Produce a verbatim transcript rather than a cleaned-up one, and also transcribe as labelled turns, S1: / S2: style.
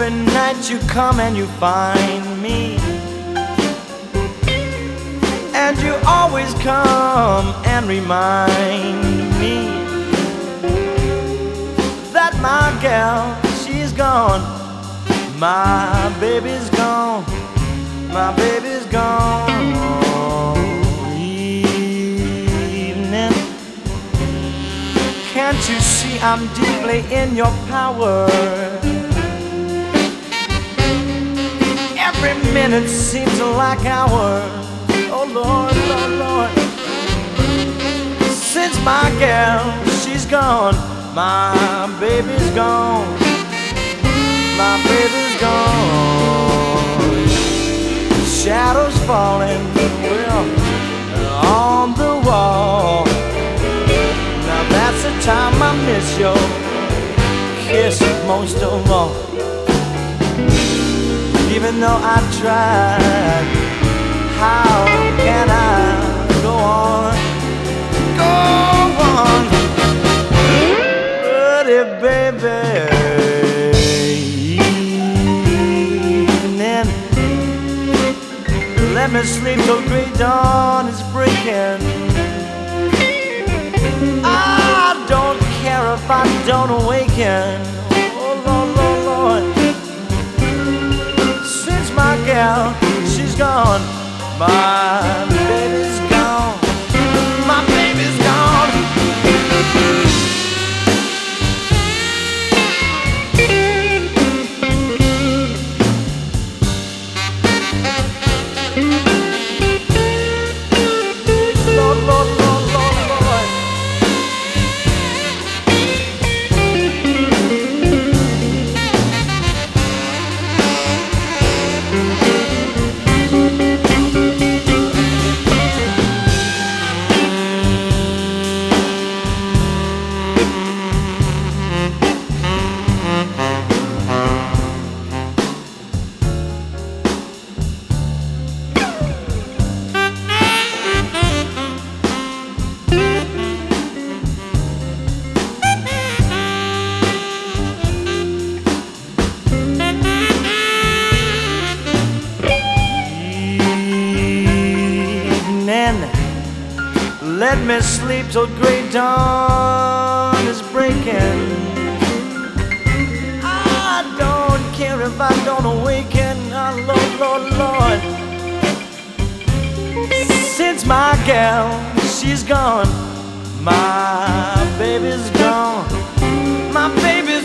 S1: Every night you come and you find me, and you always come and remind me that my gal, she's gone, my baby's gone, my baby's gone. Evening, can't you see I'm deeply in your power? Every minute seems like hours. Oh Lord, Lord, Lord. Since my gal, she's gone, my baby's gone, my baby's gone. Shadows falling, well, on the wall. Now that's the time I miss your kiss most of all. Even though I tried, how can I go on, go on? Pretty baby, evening, let me sleep till great dawn is breaking. I don't care if I don't awaken. Oh Lord, Lord, Lord. Since my gal, she's gone, my baby's gone, my baby's gone. Lord, Lord, Lord, Lord, Lord. Let me sleep till great dawn is breaking. I don't care if I don't awaken. Oh Lord, Lord, Lord. Since my gal, she's gone, my baby's gone, my baby